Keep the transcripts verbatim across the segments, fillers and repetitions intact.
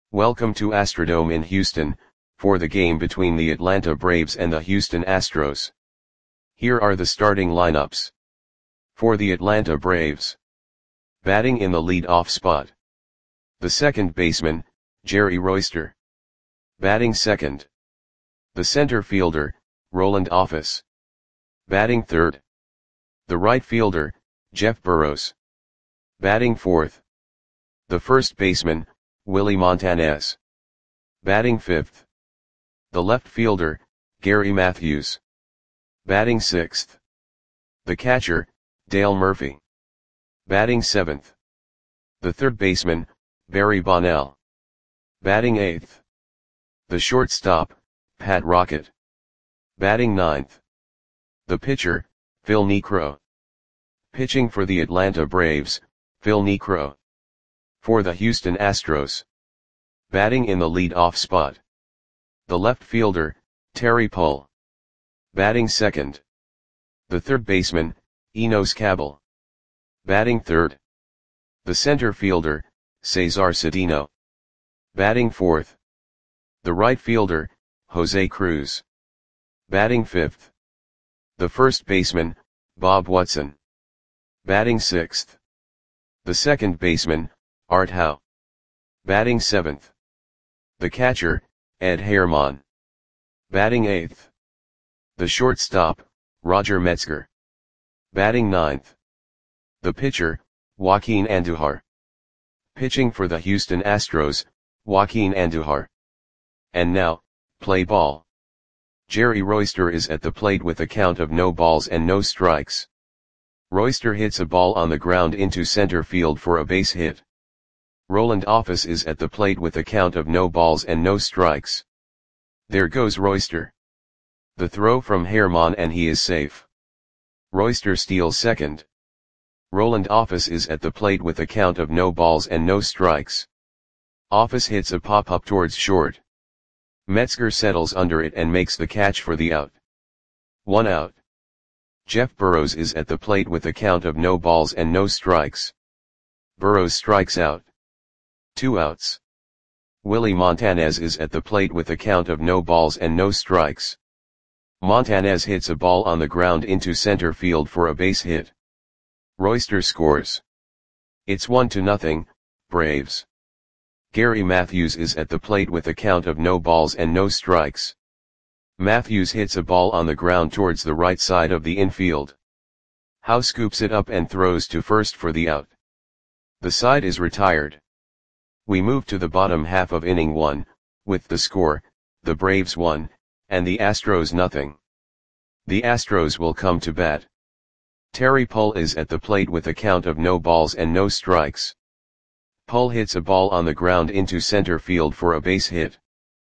Welcome to Astrodome in Houston, for the game between the Atlanta Braves and the Houston Astros. Here are the starting lineups. For the Atlanta Braves. Batting in the lead-off spot. The second baseman, Jerry Royster. Batting second. The center fielder, Roland Office. Batting third. The right fielder, Jeff Burroughs. Batting fourth. The first baseman, Willie Montanez. Batting fifth. The left fielder, Gary Matthews. Batting sixth. The catcher, Dale Murphy. Batting seventh. The third baseman, Barry Bonnell. Batting eighth. The shortstop, Pat Rocket. Batting ninth. The pitcher, Phil Niekro. Pitching for the Atlanta Braves, Phil Niekro. For the Houston Astros. Batting in the lead-off spot. The left fielder, Terry Pull. Batting second. The third baseman, Enos Cabell. Batting third. The center fielder, Cesar Cedeno. Batting fourth. The right fielder, Jose Cruz. Batting fifth. The first baseman, Bob Watson. Batting sixth. The second baseman, Art Howe. Batting seventh. The catcher, Ed Herman. Batting eighth. The shortstop, Roger Metzger. Batting ninth. The pitcher, Joaquin Andujar. Pitching for the Houston Astros, Joaquin Andujar. And now, play ball. Jerry Royster is at the plate with a count of no balls and no strikes. Royster hits a ball on the ground into center field for a base hit. Roland Office is at the plate with a count of no balls and no strikes. There goes Royster. The throw from Herman and he is safe. Royster steals second. Roland Office is at the plate with a count of no balls and no strikes. Office hits a pop-up towards short. Metzger settles under it and makes the catch for the out. One out. Jeff Burroughs is at the plate with a count of no balls and no strikes. Burroughs strikes out. Two outs. Willie Montanez is at the plate with a count of no balls and no strikes. Montanez hits a ball on the ground into center field for a base hit. Royster scores. It's one to nothing, Braves. Gary Matthews is at the plate with a count of no balls and no strikes. Matthews hits a ball on the ground towards the right side of the infield. Howe scoops it up and throws to first for the out. The side is retired. We move to the bottom half of inning one, with the score, the Braves one, and the Astros nothing. The Astros will come to bat. Terry Pull is at the plate with a count of no balls and no strikes. Pull hits a ball on the ground into center field for a base hit.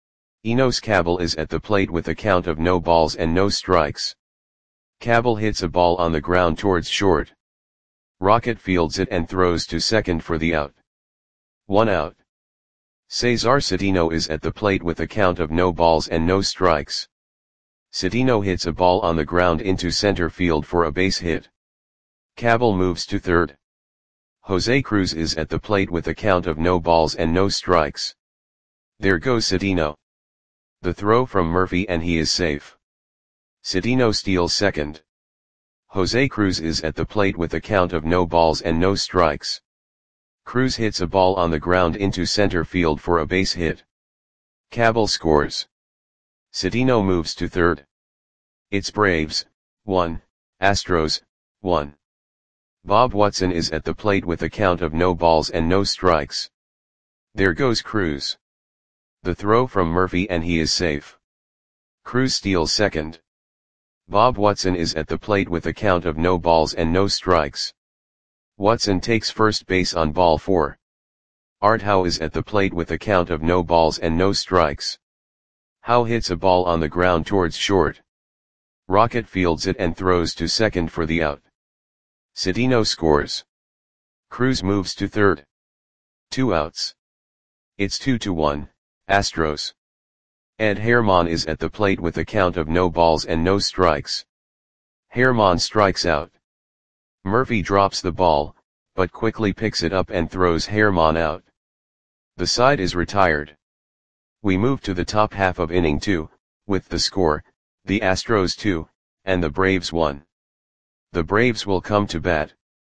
Enos Cabell is at the plate with a count of no balls and no strikes. Cabell hits a ball on the ground towards short. Rocket fields it and throws to second for the out. One out. Cesar Cedeno is at the plate with a count of no balls and no strikes. Cedeno hits a ball on the ground into center field for a base hit. Cabell moves to third. Jose Cruz is at the plate with a count of no balls and no strikes. There goes Cedeno. The throw from Murphy and he is safe. Cedeno steals second. Jose Cruz is at the plate with a count of no balls and no strikes. Cruz hits a ball on the ground into center field for a base hit. Cabell scores. Cedeno moves to third. It's Braves, one, Astros, one. Bob Watson is at the plate with a count of no balls and no strikes. There goes Cruz. The throw from Murphy and he is safe. Cruz steals second. Bob Watson is at the plate with a count of no balls and no strikes. Watson takes first base on ball four. Art Howe is at the plate with a count of no balls and no strikes. Howe hits a ball on the ground towards short. Rocket fields it and throws to second for the out. Cedeno scores. Cruz moves to third. Two outs. It's two to one, Astros. Ed Herman is at the plate with a count of no balls and no strikes. Herman strikes out. Murphy drops the ball, but quickly picks it up and throws Herman out. The side is retired. We move to the top half of inning two, with the score, the Astros two, and the Braves one. The Braves will come to bat.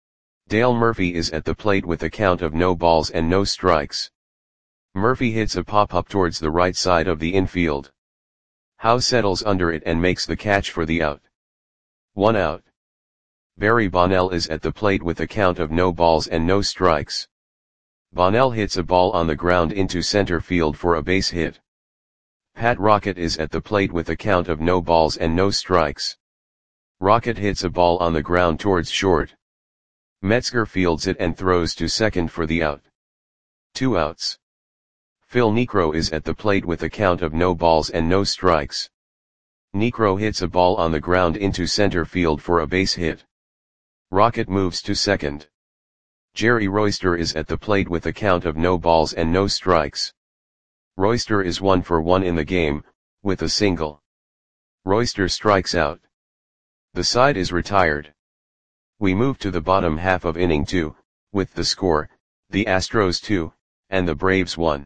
Dale Murphy is at the plate with a count of no balls and no strikes. Murphy hits a pop-up towards the right side of the infield. Howe settles under it and makes the catch for the out. One out. Barry Bonnell is at the plate with a count of no balls and no strikes. Bonnell hits a ball on the ground into center field for a base hit. Pat Rocket is at the plate with a count of no balls and no strikes. Rocket hits a ball on the ground towards short. Metzger fields it and throws to second for the out. Two outs. Phil Niekro is at the plate with a count of no balls and no strikes. Niekro hits a ball on the ground into center field for a base hit. Rocket moves to second. Jerry Royster is at the plate with a count of no balls and no strikes. Royster is one for one in the game, with a single. Royster strikes out. The side is retired. We move to the bottom half of inning two, with the score, the Astros two, and the Braves one.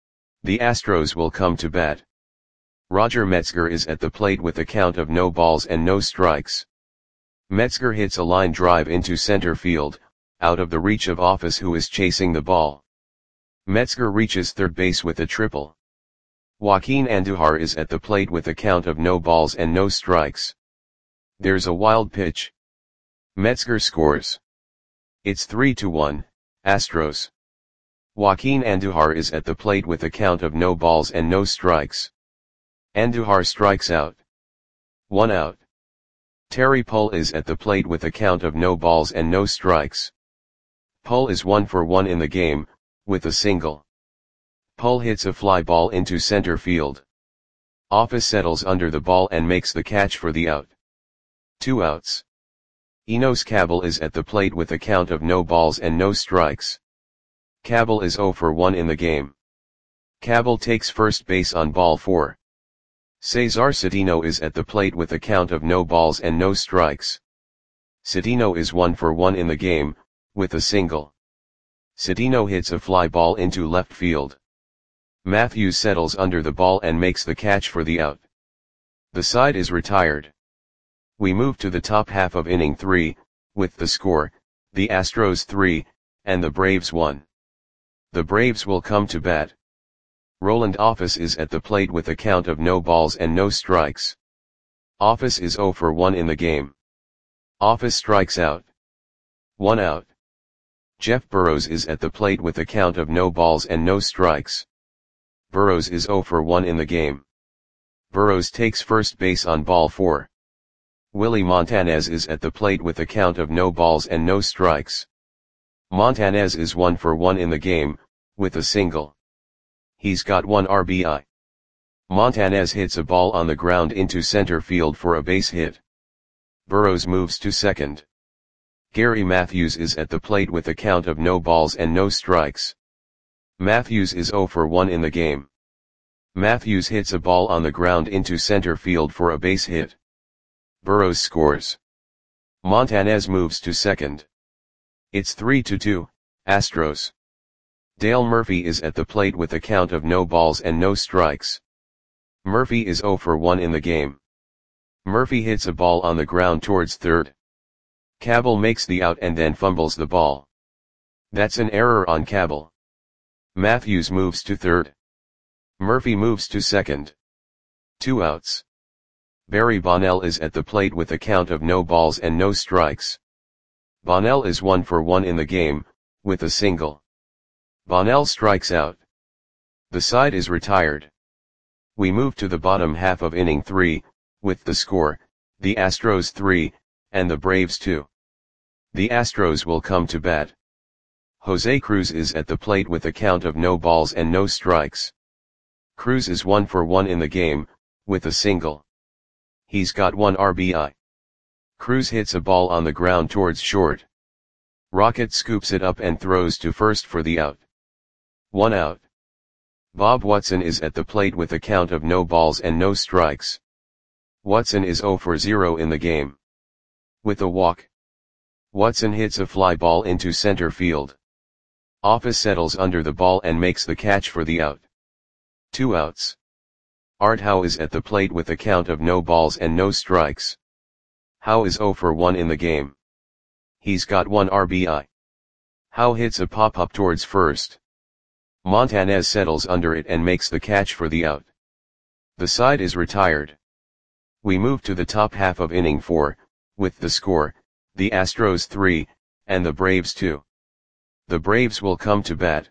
The Astros will come to bat. Roger Metzger is at the plate with a count of no balls and no strikes. Metzger hits a line drive into center field, out of the reach of Office, who is chasing the ball. Metzger reaches third base with a triple. Joaquin Andujar is at the plate with a count of no balls and no strikes. There's a wild pitch. Metzger scores. It's three to one, Astros. Joaquin Andujar is at the plate with a count of no balls and no strikes. Andujar strikes out. One out. Terry Pull is at the plate with a count of no balls and no strikes. Pull is one for one in the game, with a single. Pull hits a fly ball into center field. Office settles under the ball and makes the catch for the out. Two outs. Enos Cabell is at the plate with a count of no balls and no strikes. Cabell is zero for one in the game. Cabell takes first base on ball four. Cesar Cedeno is at the plate with a count of no balls and no strikes. Cedeno is one for one in the game, with a single. Cedeno hits a fly ball into left field. Matthews settles under the ball and makes the catch for the out. The side is retired. We move to the top half of inning three, with the score, the Astros three, and the Braves one. The Braves will come to bat. Roland Office is at the plate with a count of no balls and no strikes. Office is zero for one in the game. Office strikes out. One out. Jeff Burrows is at the plate with a count of no balls and no strikes. Burrows is zero for one in the game. Burrows takes first base on ball four. Willie Montanez is at the plate with a count of no balls and no strikes. Montanez is one for one in the game, with a single. He's got one R B I. Montanez hits a ball on the ground into center field for a base hit. Burrows moves to second. Gary Matthews is at the plate with a count of no balls and no strikes. Matthews is zero for one in the game. Matthews hits a ball on the ground into center field for a base hit. Burrows scores. Montanez moves to second. It's three to two, Astros. Dale Murphy is at the plate with a count of no balls and no strikes. Murphy is zero for one in the game. Murphy hits a ball on the ground towards third. Cabell makes the out and then fumbles the ball. That's an error on Cabell. Matthews moves to third. Murphy moves to second. Two outs. Barry Bonnell is at the plate with a count of no balls and no strikes. Bonnell is one for one in the game, with a single. Bonnell strikes out. The side is retired. We move to the bottom half of inning three, with the score, the Astros three, and the Braves two. The Astros will come to bat. Jose Cruz is at the plate with a count of no balls and no strikes. Cruz is one for one in the game, with a single. He's got one R B I. Cruz hits a ball on the ground towards short. Rocket scoops it up and throws to first for the out. One out. Bob Watson is at the plate with a count of no balls and no strikes. Watson is zero for zero in the game. With a walk. Watson hits a fly ball into center field. Office settles under the ball and makes the catch for the out. Two outs. Art Howe is at the plate with a count of no balls and no strikes. Howe is oh for one in the game. He's got one R B I. Howe hits a pop-up towards first. Montanez settles under it and makes the catch for the out. The side is retired. We move to the top half of inning four, with the score, the Astros three, and the Braves two. The Braves will come to bat.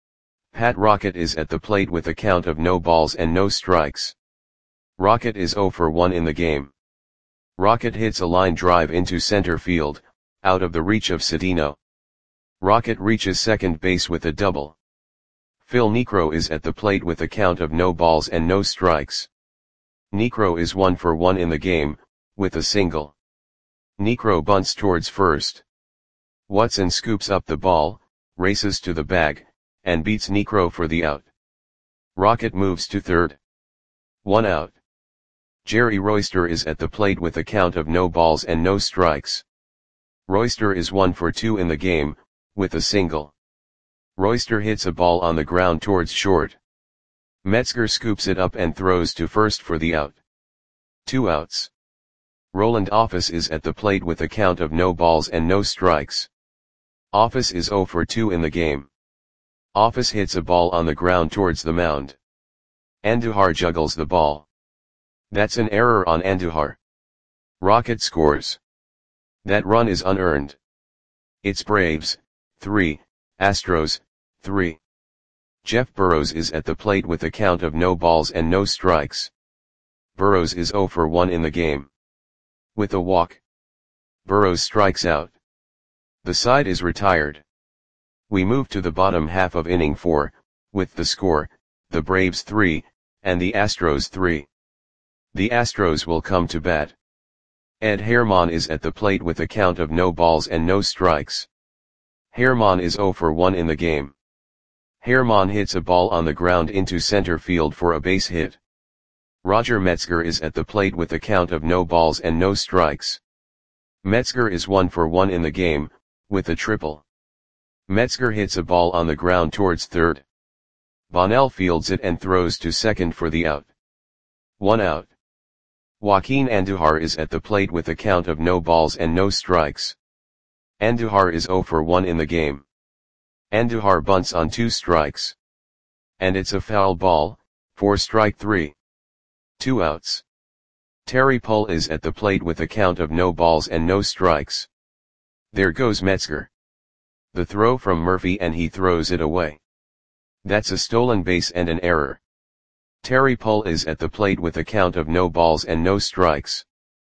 Pat Rocket is at the plate with a count of no balls and no strikes. Rocket is oh for one in the game. Rocket hits a line drive into center field, out of the reach of Cedeno. Rocket reaches second base with a double. Phil Niekro is at the plate with a count of no balls and no strikes. Niekro is one for one in the game, with a single. Niekro bunts towards first. Watson scoops up the ball, races to the bag, and beats Niekro for the out. Rocket moves to third. One out. Jerry Royster is at the plate with a count of no balls and no strikes. Royster is one for two in the game, with a single. Royster hits a ball on the ground towards short. Metzger scoops it up and throws to first for the out. Two outs. Roland Office is at the plate with a count of no balls and no strikes. Office is oh for two in the game. Office hits a ball on the ground towards the mound. Andujar juggles the ball. That's an error on Andujar. Rocket scores. That run is unearned. It's Braves, three, Astros, three. Jeff Burrows is at the plate with a count of no balls and no strikes. Burrows is oh for one in the game. With a walk. Burrows strikes out. The side is retired. We move to the bottom half of inning four, with the score, the Braves three, and the Astros three. The Astros will come to bat. Ed Herman is at the plate with a count of no balls and no strikes. Herman is oh for one in the game. Herman hits a ball on the ground into center field for a base hit. Roger Metzger is at the plate with a count of no balls and no strikes. Metzger is one for one in the game, with a triple. Metzger hits a ball on the ground towards third. Bonnell fields it and throws to second for the out. One out. Joaquin Andujar is at the plate with a count of no balls and no strikes. Andujar is oh for one in the game. Andujar bunts on two strikes. And it's a foul ball, for strike three. Two outs. Terry Pull is at the plate with a count of no balls and no strikes. There goes Metzger. The throw from Murphy and he throws it away. That's a stolen base and an error. Terry Pull is at the plate with a count of no balls and no strikes.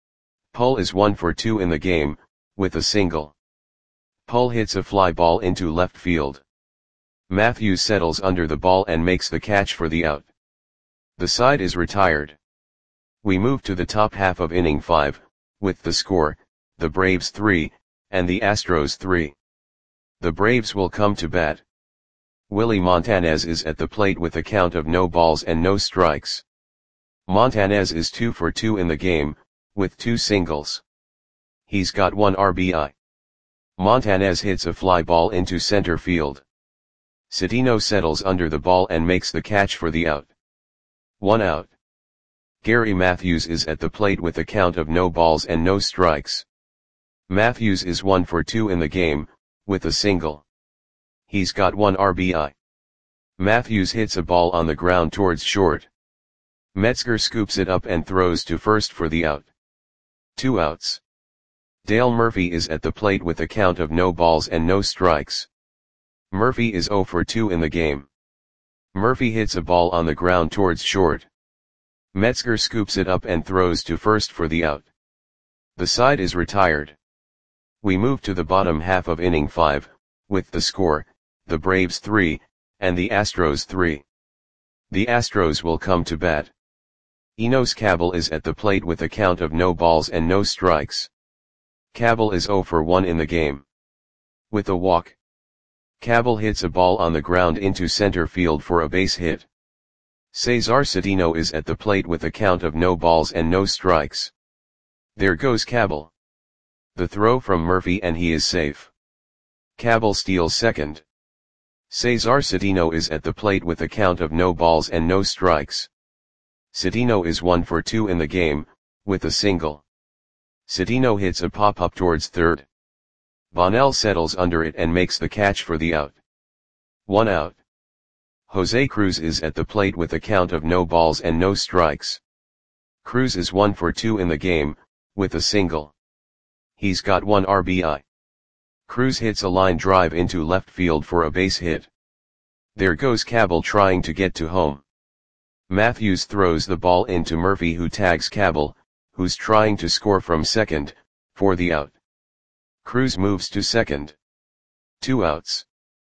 Pull is one for two in the game, with a single. Pull hits a fly ball into left field. Matthews settles under the ball and makes the catch for the out. The side is retired. We move to the top half of inning five, with the score, the Braves three, and the Astros three. The Braves will come to bat. Willie Montanez is at the plate with a count of no balls and no strikes. Montanez is two for two in the game, with two singles. He's got one R B I. Montanez hits a fly ball into center field. Cedeno settles under the ball and makes the catch for the out. One out. Gary Matthews is at the plate with a count of no balls and no strikes. Matthews is one for two in the game, with a single. He's got one R B I. Matthews hits a ball on the ground towards short. Metzger scoops it up and throws to first for the out. Two outs. Dale Murphy is at the plate with a count of no balls and no strikes. Murphy is oh for two in the game. Murphy hits a ball on the ground towards short. Metzger scoops it up and throws to first for the out. The side is retired. We move to the bottom half of inning five, with the score, the Braves three, and the Astros three. The Astros will come to bat. Enos Cabell is at the plate with a count of no balls and no strikes. Cabell is oh for one in the game. With a walk. Cabell hits a ball on the ground into center field for a base hit. Cesar Cedeno is at the plate with a count of no balls and no strikes. There goes Cabell. The throw from Murphy and he is safe. Cabell steals second. Cesar Cedeno is at the plate with a count of no balls and no strikes. Cedeno is one for two in the game, with a single. Cedeno hits a pop-up towards third. Bonnell settles under it and makes the catch for the out. One out. Jose Cruz is at the plate with a count of no balls and no strikes. Cruz is one for two in the game, with a single. He's got one R B I. Cruz hits a line drive into left field for a base hit. There goes Cabell trying to get to home. Matthews throws the ball into Murphy, who tags Cabell, who's trying to score from second, for the out. Cruz moves to second. Two outs.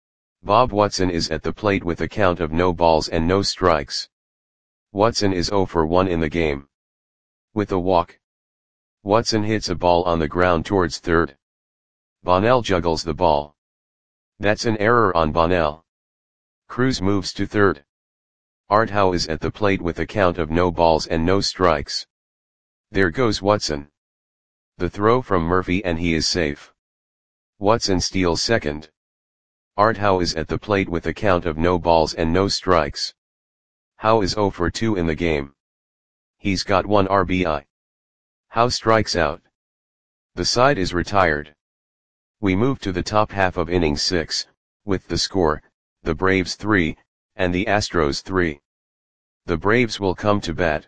Bob Watson is at the plate with a count of no balls and no strikes. Watson is zero for one in the game. With a walk. Watson hits a ball on the ground towards third. Bonnell juggles the ball. That's an error on Bonnell. Cruz moves to third. Art Howe is at the plate with a count of no balls and no strikes. There goes Watson. The throw from Murphy and he is safe. Watson steals second. Art Howe is at the plate with a count of no balls and no strikes. Howe is zero for two in the game. He's got one R B I. Howe strikes out. The side is retired. We move to the top half of inning six, with the score, the Braves three, and the Astros three. The Braves will come to bat.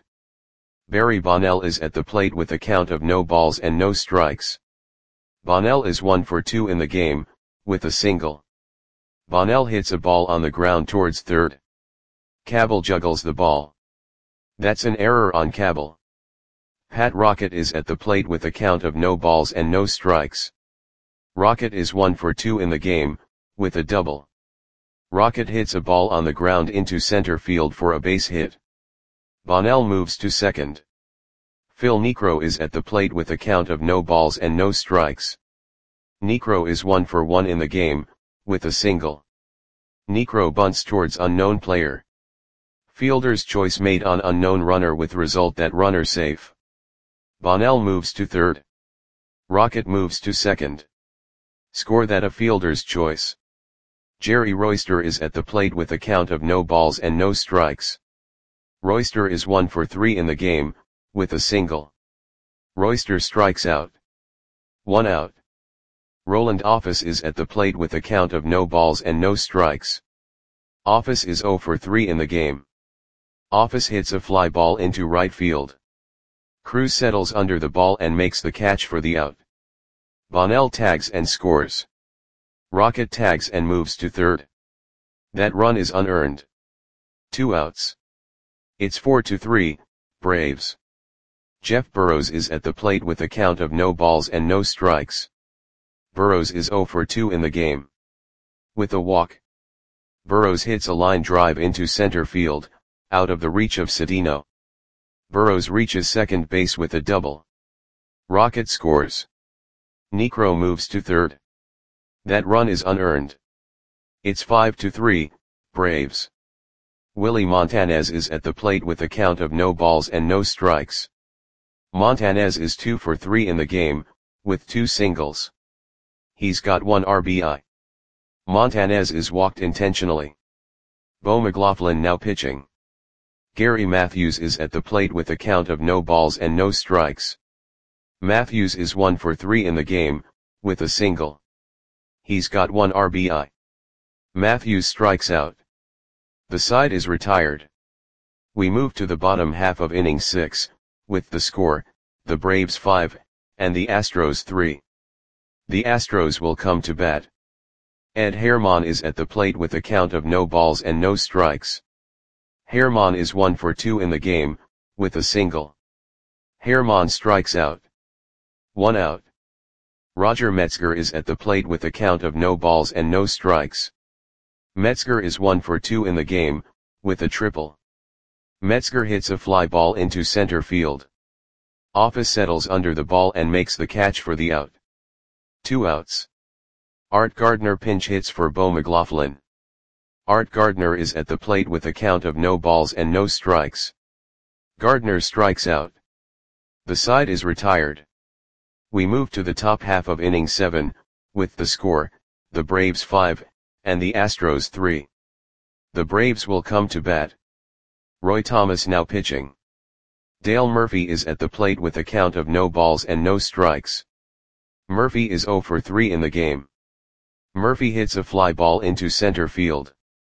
Barry Bonnell is at the plate with a count of no balls and no strikes. Bonnell is one for two in the game, with a single. Bonnell hits a ball on the ground towards third. Cabell juggles the ball. That's an error on Cabell. Pat Rocket is at the plate with a count of no balls and no strikes. Rocket is one for two in the game, with a double. Rocket hits a ball on the ground into center field for a base hit. Bonnell moves to second. Phil Niekro is at the plate with a count of no balls and no strikes. Niekro is one for one in the game, with a single. Niekro bunts towards unknown player. Fielder's choice made on unknown runner with result that runner safe. Bonnell moves to third. Rocket moves to second. Score that a fielder's choice. Jerry Royster is at the plate with a count of no balls and no strikes. Royster is one for three in the game, with a single. Royster strikes out. One out. Roland Office is at the plate with a count of no balls and no strikes. Office is zero for three in the game. Office hits a fly ball into right field. Cruz settles under the ball and makes the catch for the out. Bonnell tags and scores. Rocket tags and moves to third. That run is unearned. Two outs. It's four to three, Braves. Jeff Burrows is at the plate with a count of no balls and no strikes. Burrows is zero for two in the game. With a walk. Burrows hits a line drive into center field, out of the reach of Cedeno. Burrows reaches second base with a double. Rocket scores. Niekro moves to third. That run is unearned. It's five to three, Braves. Willie Montanez is at the plate with a count of no balls and no strikes. Montanez is two for three in the game, with two singles. He's got one R B I. Montanez is walked intentionally. Bo McLaughlin now pitching. Gary Matthews is at the plate with a count of no balls and no strikes. Matthews is one for three in the game, with a single. He's got one R B I. Matthews strikes out. The side is retired. We move to the bottom half of inning six, with the score, the Braves five, and the Astros three. The Astros will come to bat. Ed Herman is at the plate with a count of no balls and no strikes. Herman is one for two in the game, with a single. Herman strikes out. One out. Roger Metzger is at the plate with a count of no balls and no strikes. Metzger is one for two in the game, with a triple. Metzger hits a fly ball into center field. Office settles under the ball and makes the catch for the out. Two outs. Art Gardner pinch hits for Bo McLaughlin. Art Gardner is at the plate with a count of no balls and no strikes. Gardner strikes out. The side is retired. We move to the top half of inning seven, with the score, the Braves five, and the Astros three. The Braves will come to bat. Roy Thomas now pitching. Dale Murphy is at the plate with a count of no balls and no strikes. Murphy is zero for three in the game. Murphy hits a fly ball into center field.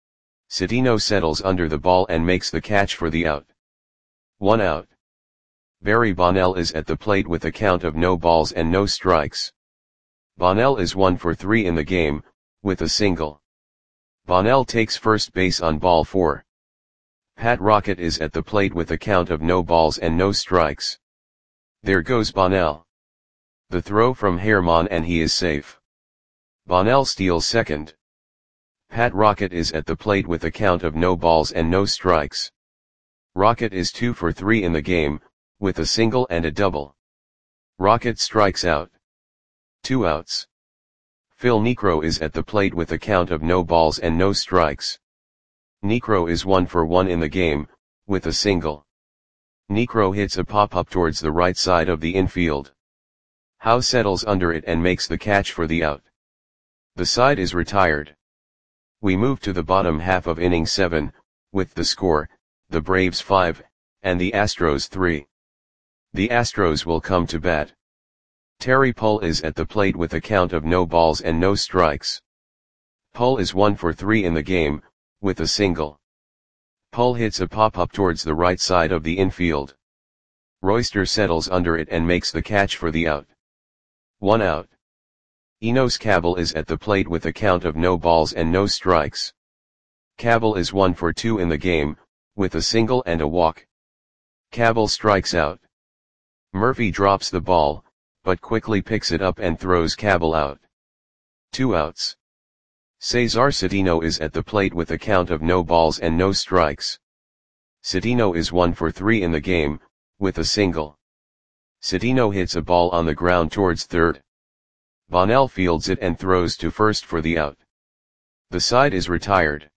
Cedeno settles under the ball and makes the catch for the out. One out. Barry Bonnell is at the plate with a count of no balls and no strikes. Bonnell is one for three in the game, with a single. Bonnell takes first base on ball four. Pat Rocket is at the plate with a count of no balls and no strikes. There goes Bonnell. The throw from Herman and he is safe. Bonnell steals second. Pat Rocket is at the plate with a count of no balls and no strikes. Rocket is two for three in the game, with a single and a double. Rocket strikes out. Two outs. Phil Niekro is at the plate with a count of no balls and no strikes. Niekro is one for one in the game, with a single. Niekro hits a pop-up towards the right side of the infield. Howe settles under it and makes the catch for the out. The side is retired. We move to the bottom half of inning seven, with the score, the Braves five, and the Astros three. The Astros will come to bat. Terry Pull is at the plate with a count of no balls and no strikes. Pull is one for three in the game, with a single. Pull hits a pop-up towards the right side of the infield. Royster settles under it and makes the catch for the out. One out. Enos Cabell is at the plate with a count of no balls and no strikes. Cabell is one for two in the game, with a single and a walk. Cabell strikes out. Murphy drops the ball, but quickly picks it up and throws Cabell out. Two outs. Cesar Cedeno is at the plate with a count of no balls and no strikes. Cedeno is one for three in the game, with a single. Cedeno hits a ball on the ground towards third. Bonnell fields it and throws to first for the out. The side is retired.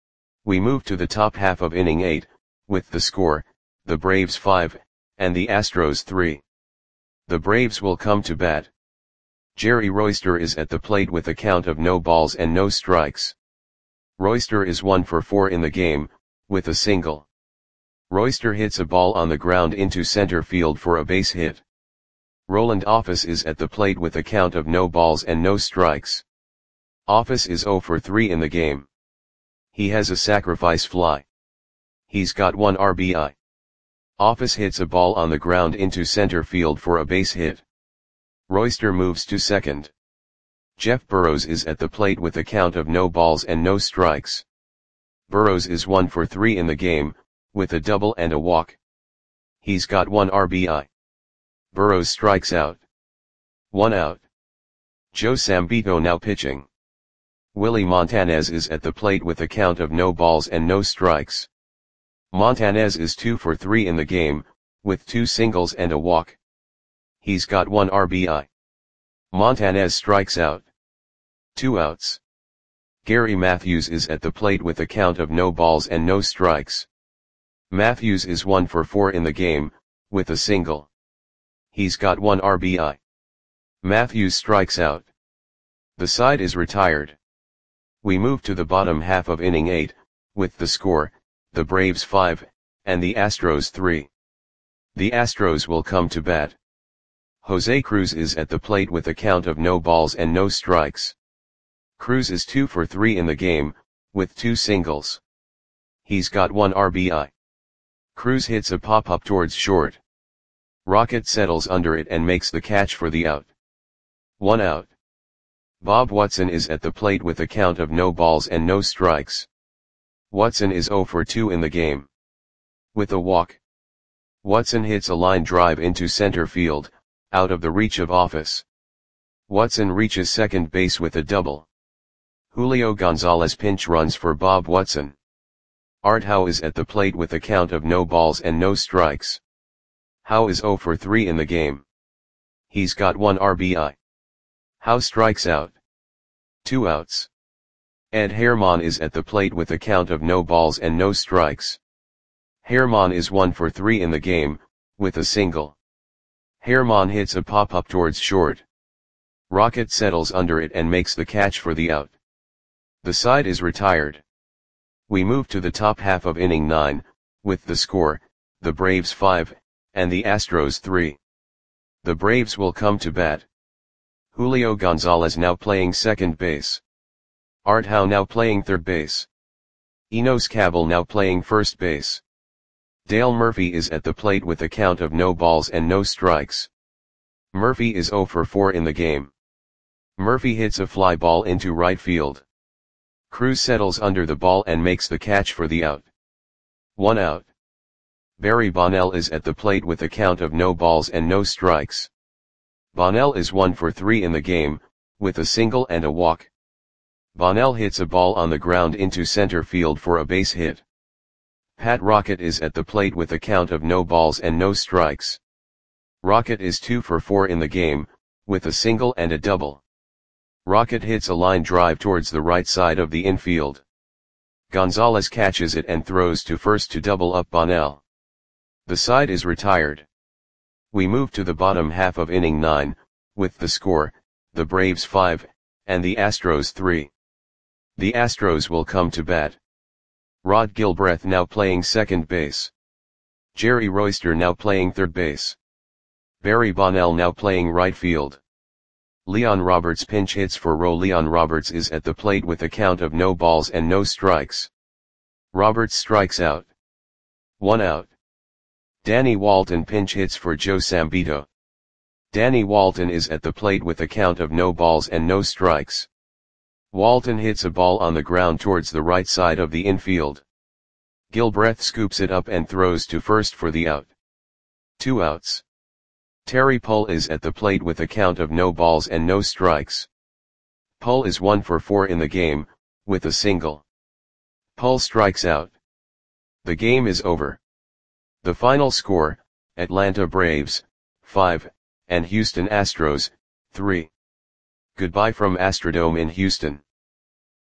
We move to the top half of inning eight, with the score, the Braves five, and the Astros three. The Braves will come to bat. Jerry Royster is at the plate with a count of no balls and no strikes. Royster is one for four in the game, with a single. Royster hits a ball on the ground into center field for a base hit. Roland Office is at the plate with a count of no balls and no strikes. Office is zero for three in the game. He has a sacrifice fly. He's got one R B I. Office hits a ball on the ground into center field for a base hit. Royster moves to second. Jeff Burrows is at the plate with a count of no balls and no strikes. Burrows is one for three in the game, with a double and a walk. He's got one R B I. Burrows strikes out. One out. Joe Sambito now pitching. Willie Montanez is at the plate with a count of no balls and no strikes. Montanez is two for three in the game, with two singles and a walk. He's got one R B I. Montanez strikes out. Two outs. Gary Matthews is at the plate with a count of no balls and no strikes. Matthews is one for four in the game, with a single. He's got one R B I. Matthews strikes out. The side is retired. We move to the bottom half of inning eight, with the score, the Braves five, and the Astros three. The Astros will come to bat. Jose Cruz is at the plate with a count of no balls and no strikes. Cruz is two for three in the game, with two singles. He's got one R B I. Cruz hits a pop-up towards short. Rocket settles under it and makes the catch for the out. One out. Bob Watson is at the plate with a count of no balls and no strikes. Watson is zero for two in the game. With a walk. Watson hits a line drive into center field, out of the reach of Office. Watson reaches second base with a double. Julio Gonzalez pinch runs for Bob Watson. Art Howe is at the plate with a count of no balls and no strikes. Howe is zero for three in the game. He's got one R B I. Howe strikes out. Two outs. Ed Herman is at the plate with a count of no balls and no strikes. Herman is one for three in the game, with a single. Herman hits a pop-up towards short. Rocket settles under it and makes the catch for the out. The side is retired. We move to the top half of inning nine, with the score, the Braves five, and the Astros three. The Braves will come to bat. Julio Gonzalez now playing second base. Art Howe now playing third base. Enos Cabell now playing first base. Dale Murphy is at the plate with a count of no balls and no strikes. Murphy is zero for four in the game. Murphy hits a fly ball into right field. Cruz settles under the ball and makes the catch for the out. One out. Barry Bonnell is at the plate with a count of no balls and no strikes. Bonnell is one for three in the game, with a single and a walk. Bonnell hits a ball on the ground into center field for a base hit. Pat Rocket is at the plate with a count of no balls and no strikes. Rocket is two for four in the game, with a single and a double. Rocket hits a line drive towards the right side of the infield. Gonzalez catches it and throws to first to double up Bonnell. The side is retired. We move to the bottom half of inning nine, with the score, the Braves five, and the Astros three. The Astros will come to bat. Rod Gilbreth now playing second base. Jerry Royster now playing third base. Barry Bonnell now playing right field. Leon Roberts pinch hits for Roe. Leon Roberts is at the plate with a count of no balls and no strikes. Roberts strikes out. One out. Danny Walton pinch hits for Joe Sambito. Danny Walton is at the plate with a count of no balls and no strikes. Walton hits a ball on the ground towards the right side of the infield. Gilbreth scoops it up and throws to first for the out. Two outs. Terry Pull is at the plate with a count of no balls and no strikes. Pull is one for four in the game, with a single. Pull strikes out. The game is over. The final score, Atlanta Braves, five, and Houston Astros, three. Goodbye from Astrodome in Houston.